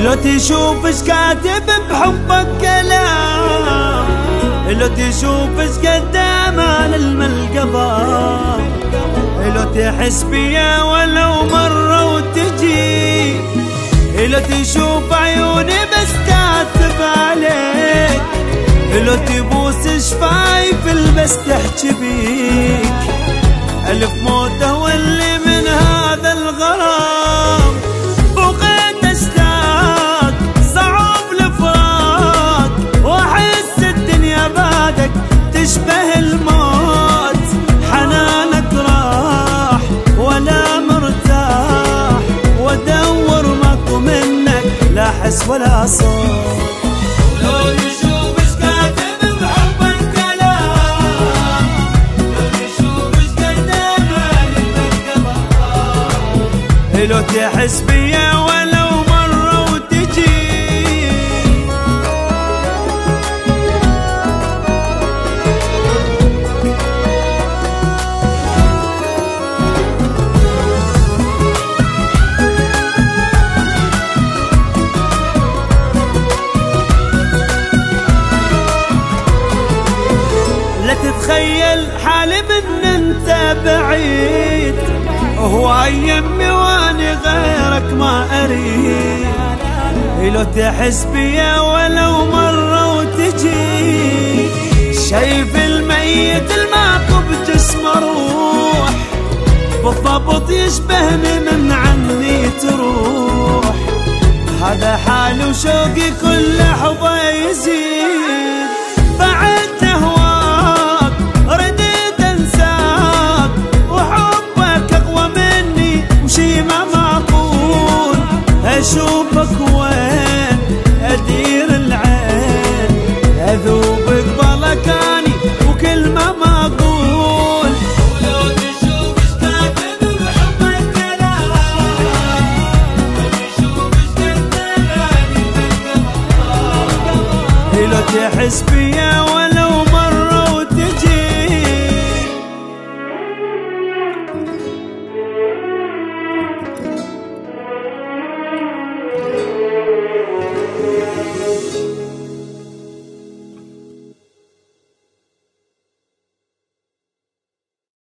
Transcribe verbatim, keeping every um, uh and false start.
لو تشوف ايش كاتب بحبك كلام، لو تشوف ايش قدام على الملقبة، لو تحس بيا ولو مرة وتجي، لو تشوف عيوني بس تعتب عليك، لو تبوس شفايف بس تحكي بيك، ألف موته واللي من هذا الغرام بغيت اشتاق صعب الفراق، واحس الدنيا بعدك تشبه الموت، حنانك راح ولا مرتاح، وادور ماكو منك لا حس ولا صوت. لو تحس بيا ولو مرة وتجي، لا تتخيل حالي من انت بعيد، هو يمي واني غيرك ما اريد، لو تحس بيا ولو مرة وتجي، شايف الميت الماكو بجسمه روح، بالضبط يشبهني من عني تروح، هذا حالي وشوقي كل لحظة يزيد، بعد هواك رديت انساك، وحبك اقوى مني وشي ما معقول، اشوفك وين ادير العين، اذوب ببلكاني وكل ما ما اقول، ولو تشوف ايش كاتب بحبك كلام، ولو تشوف ايش قدام علي بالقمر، لو تحس